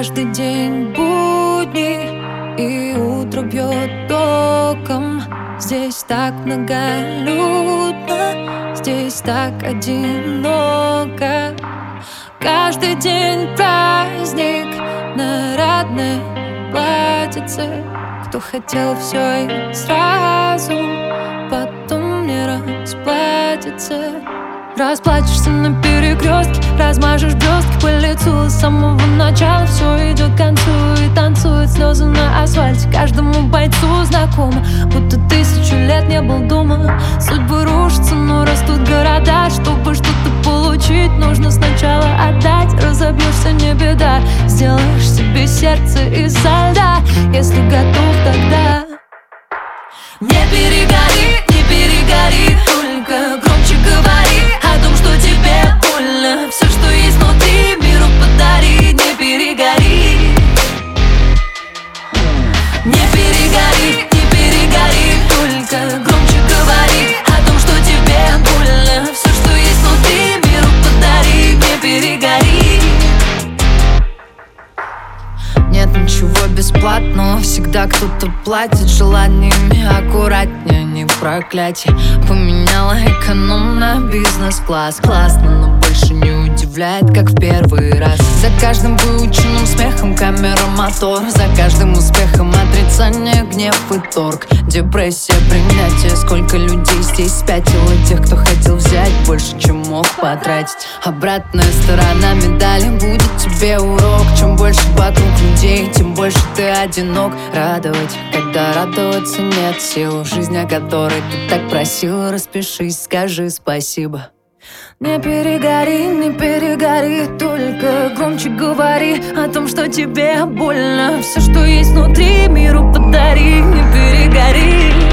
Каждый день будни, и утро бьет током. Здесь так многолюдно, здесь так одиноко. Каждый день праздник, нарядное платьице. Кто хотел все и сразу, потом не расплатится. Расплачешься на перекрестке, размажешь блестки по лицу. С самого начала все идет к концу, и танцуют слезы на асфальте. Каждому бойцу знакомо, будто 1000 лет не был дома. Судьбы рушатся, но растут города. Чтобы что-то получить, нужно сначала отдать. Разобьешься, не беда, сделаешь себе сердце изо льда. Если готов, тогда не перегори, не перегори, только громче говори о том, что тебе больно. Все, что есть внутри, миру подари. Не перегори, не перегори, не перегори, только громче говори о том, что тебе больно. Все, что есть внутри, миру подари. Не перегори. Нет ничего бесплатного, всегда кто-то платит желаниями. Аккуратнее, не проклятие. Поменяла эконом на бизнес-класс. Классно, но больше не удивляет, как в первый раз. За каждым выученным смехом камера, мотор. За каждым успехом отрицание, гнев и торг. Депрессия, принятие. Сколько людей здесь спятило. Тех, кто хотел взять больше, чем мог потратить. Обратная сторона медали будет тебе урок. Чем больше вокруг людей, тем больше ты одинок. Радовать, когда радоваться нет сил. Жизнь, о которой ты так просил, распишись, скажи спасибо. Не перегори, не перегори, только громче говори о том, что тебе больно. Все, что есть внутри, миру подари. Не перегори.